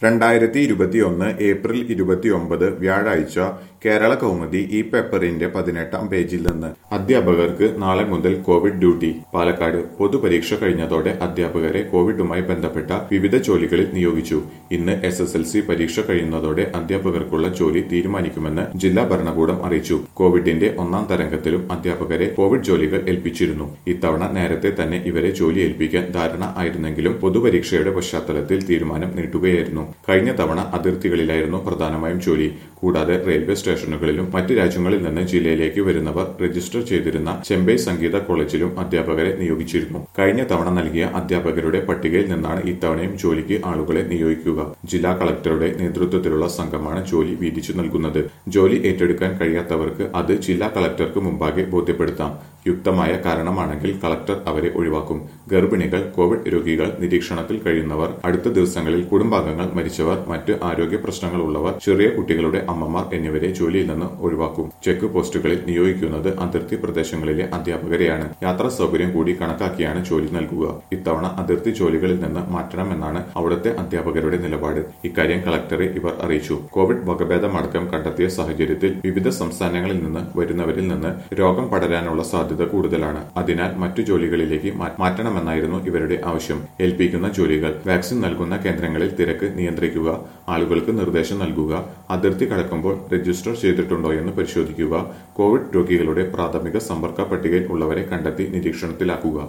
2021 April 29 വ്യാഴാഴ്ച കേരള കൗമുദി ഈ പേപ്പറിന്റെ 18-ാം പേജിൽ നിന്ന് അധ്യാപകർക്ക് നാളെ മുതൽ കോവിഡ് ഡ്യൂട്ടി. പാലക്കാട് പൊതുപരീക്ഷ കഴിഞ്ഞതോടെ അധ്യാപകരെ കോവിഡുമായി ബന്ധപ്പെട്ട വിവിധ ജോലികളിൽ നിയോഗിച്ചു. ഇന്ന് SSLC പരീക്ഷ കഴിയുന്നതോടെ അധ്യാപകർക്കുള്ള ജോലി തീരുമാനിക്കുമെന്ന് ജില്ലാ ഭരണകൂടം അറിയിച്ചു. കോവിഡിന്റെ ഒന്നാം തരംഗത്തിലും അധ്യാപകരെ കോവിഡ് ജോലികൾ ഏൽപ്പിച്ചിരുന്നു. ഇത്തവണ നേരത്തെ തന്നെ ഇവരെ ജോലി ഏൽപ്പിക്കാൻ ധാരണ ആയിരുന്നെങ്കിലും പൊതുപരീക്ഷയുടെ പശ്ചാത്തലത്തിൽ തീരുമാനം നീട്ടുകയായിരുന്നു. കഴിഞ്ഞ തവണ അതിർത്തികളിലായിരുന്നു പ്രധാനമായും ജോലി. കൂടാതെ റെയിൽവേ സ്റ്റേഷനുകളിലും മറ്റ് രാജ്യങ്ങളിൽ നിന്ന് ജില്ലയിലേക്ക് വരുന്നവർ രജിസ്റ്റർ ചെയ്തിരുന്ന ചെമ്പൈ സംഗീത കോളേജിലും അധ്യാപകരെ നിയോഗിച്ചിരുന്നു. കഴിഞ്ഞ തവണ നൽകിയ അധ്യാപകരുടെ പട്ടികയിൽ നിന്നാണ് ഇത്തവണയും ജോലിക്ക് ആളുകളെ നിയോഗിക്കുക. ജില്ലാ കളക്ടറുടെ നേതൃത്വത്തിലുള്ള സംഘമാണ് ജോലി വീതിച്ചു നൽകുന്നത്. ജോലി ഏറ്റെടുക്കാൻ കഴിയാത്തവർക്ക് അത് ജില്ലാ കളക്ടർക്ക് മുമ്പാകെ ബോധ്യപ്പെടുത്താം. യുക്തമായ കാരണമാണെങ്കിൽ കളക്ടർ അവരെ ഒഴിവാക്കും. ഗർഭിണികൾ, കോവിഡ് രോഗികൾ, നിരീക്ഷണത്തിൽ കഴിയുന്നവർ, അടുത്ത ദിവസങ്ങളിൽ കുടുംബാംഗങ്ങൾ മരിച്ചവർ, മറ്റ് ആരോഗ്യ പ്രശ്നങ്ങൾ ഉള്ളവർ, ചെറിയ കുട്ടികളുടെ അമ്മമാർ എന്നിവരെ ജോലിയിൽ നിന്ന് ഒഴിവാക്കും. ചെക്ക് പോസ്റ്റുകളിൽ നിയോഗിക്കുന്നത് അതിർത്തി പ്രദേശങ്ങളിലെ അധ്യാപകരെയാണ്. യാത്രാ സൗകര്യം കൂടി കണക്കാക്കിയാണ് ജോലി നൽകുക. ഇത്തവണ അതിർത്തി ജോലികളിൽ നിന്ന് മാറ്റണമെന്നാണ് അവിടുത്തെ അധ്യാപകരുടെ നിലപാട്. ഇക്കാര്യം കളക്ടറെ ഇവർ അറിയിച്ചു. കോവിഡ് വകഭേദമടക്കം കണ്ടെത്തിയ സാഹചര്യത്തിൽ വിവിധ സംസ്ഥാനങ്ങളിൽ നിന്ന് വരുന്നവരിൽ നിന്ന് രോഗം പടരാനുള്ള സാധ്യത കൂടുതലാണ്. അതിനാൽ മറ്റു ജോലികളിലേക്ക് മാറ്റണമെന്നായിരുന്നു ഇവരുടെ ആവശ്യം. ഏൽപ്പിക്കുന്ന ജോലികൾ: വാക്സിൻ നൽകുന്ന കേന്ദ്രങ്ങളിൽ തിരക്ക് നിയന്ത്രിക്കുക, ആളുകൾക്ക് നിർദ്ദേശം നൽകുക, അതിർത്തി കടക്കുമ്പോൾ രജിസ്റ്റർ ചെയ്തിട്ടുണ്ടോയെന്ന് പരിശോധിക്കുക, കോവിഡ് രോഗികളുടെ പ്രാഥമിക സമ്പർക്ക പട്ടികയിൽ ഉള്ളവരെ കണ്ടെത്തി നിരീക്ഷണത്തിലാക്കുക.